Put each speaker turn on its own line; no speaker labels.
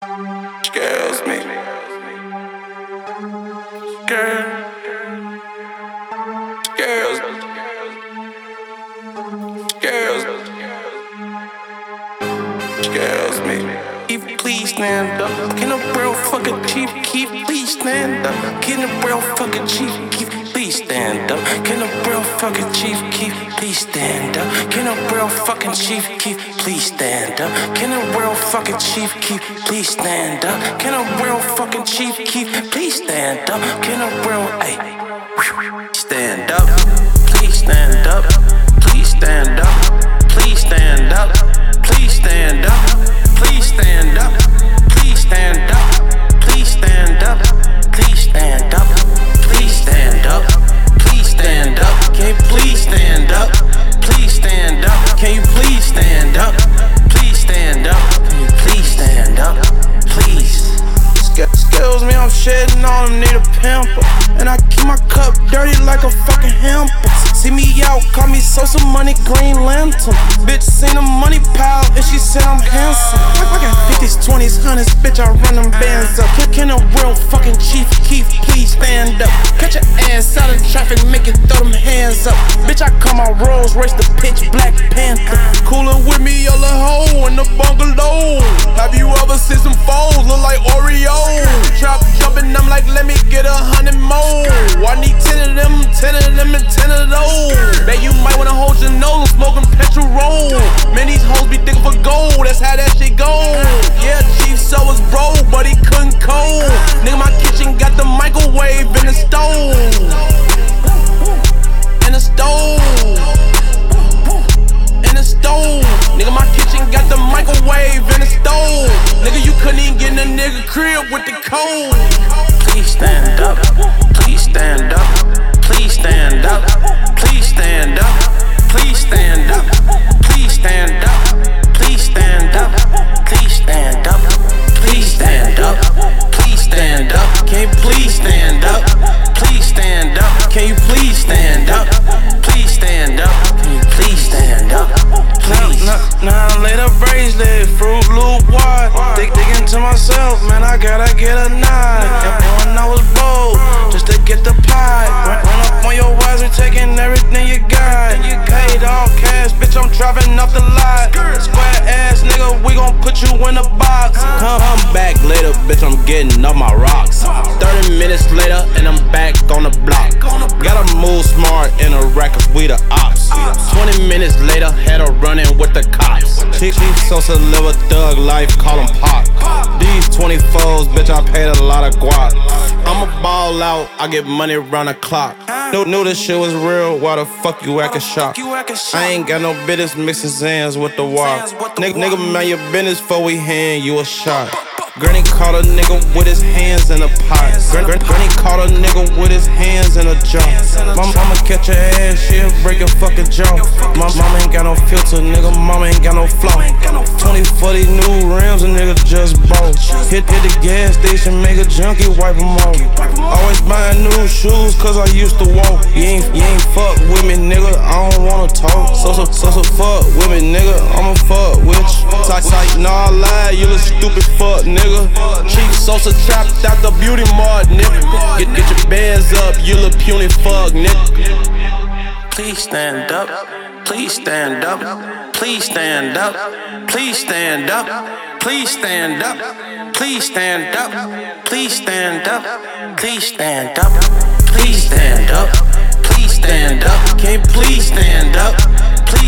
Scares me. Scares me. Keep please stand up. Can a real fucking chief keep please stand up? Can a real fucking chief keep please stand up? Can a real fucking chief keep please stand up? Can a real fucking chief keep please stand up? Can a real fucking chief keep please stand up? Can a real fucking chief keep please stand up? Can a real stand up? Please stand up. Please stand up. Please stand up. Please stand up. Please stand up. Please stand up. Please stand up. Please stand up. Please stand up. Please stand up. Can you please stand up? Please stand up. Can you please stand up? Please stand up. Can you please stand up? Please. Excuse me, I'm shedding on them, need a pimple. And I keep my cup dirty like a fucking hamper. See me out, call me Sosa Money, Green Lantern. Bitch seen a money pile and she said I'm handsome. I got 50s, 20s, 100s, bitch, I run them bands up. Can a real fucking Chief Keef please stand up? Cut your ass out of traffic, make it throw them hands up. Bitch, I call my Rolls Royce the pitch Black Panther. Coolin' with me, yellow hoe in the bungalow. Have you ever seen some foes look like Oreo? Trap jumping, I'm like, let me get 100 more. I need 10 of them, 10 of them, and 10 of those. Bet you might wanna hold your nose, smoking petrol roll. Man, these hoes be digging for gold, that's how that shit go. Yeah, Chief so was broke, but he couldn't cold. Nigga, my kitchen got the microwave in the stove. In the stove. In the stove. Nigga, my kitchen got the microwave in the stove. Nigga, you couldn't even get in a nigga crib with the cold. Please stand up. Please stand up. Please stand up. Please stand up. Please stand up. Please stand up. Please stand up. Please stand up. Please stand up. Please stand up. Can you please stand up? Please stand up. Can you please stand up? Please stand up. Can you please stand up? Please. Now I laid a bracelet, Fruit Loop wide. Digging to myself, man, I gotta get a nine. And when I was bold, just to get the pie. Run up on your wires, we taking everything you got. Paid all cash, bitch, I'm driving off the lot. Square ass nigga, we gon' put you in a box. Come back later, bitch, I'm getting off my rocks. 30 minutes later, and I'm back on the block. Gotta move smart in a rack, cause we the ops. 20 minutes later, had her running with the cops. Chief Sosa live a thug life, call him Pop. These 24s, bitch, I paid a lot of guap. I'ma ball out, I get money round the clock. Knew this shit was real, why the fuck you actin' shocked? I ain't got no business mixing Zans with the walk. Nigga, man, your business before we hand you a shot. Granny caught a nigga with his hands in a pot. Granny caught a nigga with his hands in a jar. Mama catch her ass, she'll break your fucking jaw. My mama ain't got no filter, nigga, mama ain't got no flaw. 20 for these new rims, a nigga just bought. Hit the gas station, make a junkie wipe them off. Always buying new shoes, cause I used to walk. You ain't fuck with me, nigga, I don't wanna talk. So fuck with me, nigga, I'ma fuck with you. Tight, nah, I lied, you little stupid fuck, nigga. Chief Sosa trapped out the beauty mart, nigga. Get your bands up, you little puny fuck, nigga. Please stand up. Please stand up. Please stand up. Please stand up. Please stand up. Please stand up. Please stand up. Please stand up. Please stand up. Please stand up. Can you please stand up?